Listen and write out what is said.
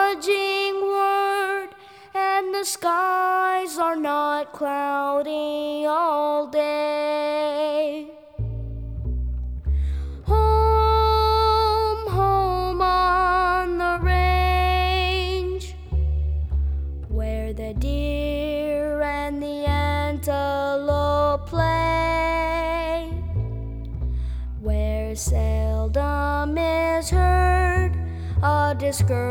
encouraging word, and the skies are not cloudy all day. Home, home on the range, where the deer and the antelope play, where seldom is heard a discouraged